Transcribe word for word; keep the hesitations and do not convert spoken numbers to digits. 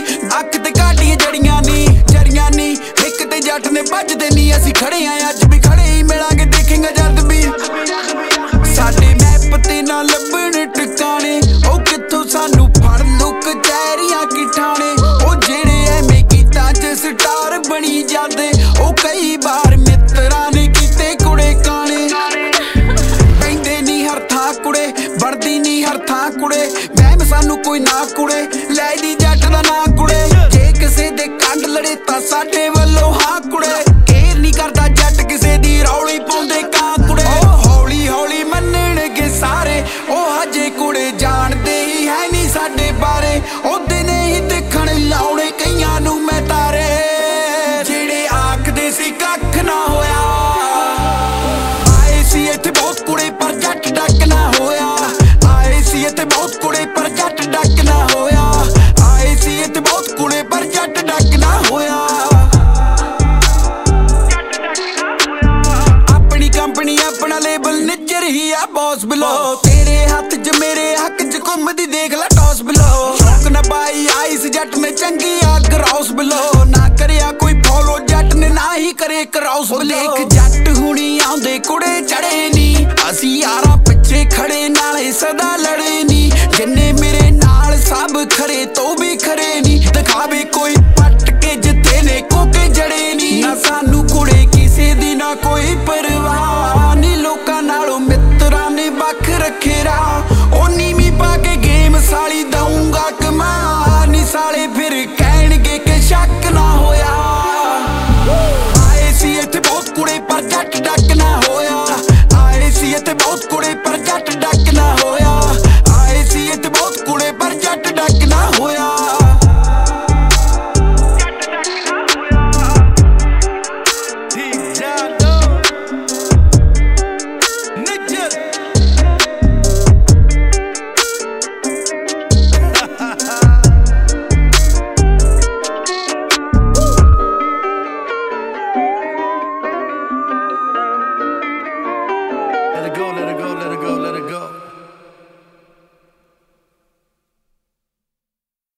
अख ते घाटियां जड़ियां नी जड़ियां नी एक ते जट ने भजदे नी असीं खड़े आ अज भी खड़े ही मिलांगे देखेंगे जद भी साडे मैप ते ना लभण ठिकाने ओ कित्थों सानू फड़ लुक चैरियां की ठाणे ओ जेड़े एवें कीतां च स्टार बनी जांदे ओ कई बार मित्रां ने कीते कुड़े काने पैंदे नी हर थां कुड़े बढ़दी नी हर थां कुड़े वहम सानू कोई ना कुड़े लै दी जट दा ना कुड़े जे किसे दे कंड लड़े तां साडे वल्लों हां कुड़े केयर नी करदा जट किसे दी रौली पाउंदे कां कुड़े ओ हौली हौली मन्नणगे सारे ओ हजे कुड़े जाणदे ही है नी साडे बारे ओ दिने ही देखण लाउणे कईयां नू मैं तारे जेड़े आखदे सी कख ना होया आए सी इत्थे बहुत कुड़े पर जट डक ना होया आए सी इत्थे बहुत कुड़े पर जट डक ना होया आए सी इत्थे बहुत कुड़े पर जट डक ना होया अपनी कंपनी अपना लेबल निजर ही आ बॉस बिलो तेरे हथ च मेरे हक च घुमदी देख ला टॉस बिलो शौक ना पाई आइस जट ने चंगी आ ग्राउस बिलो ना करया कोई फॉलो जट ने ना ही करे क्रॉस लेख जट हुणी आउंदे कुड़े चढ़े नी असी यारां पिछे खड़े नाले सदा लड़े नी जिन्ने मेरे नाल सब खड़े तो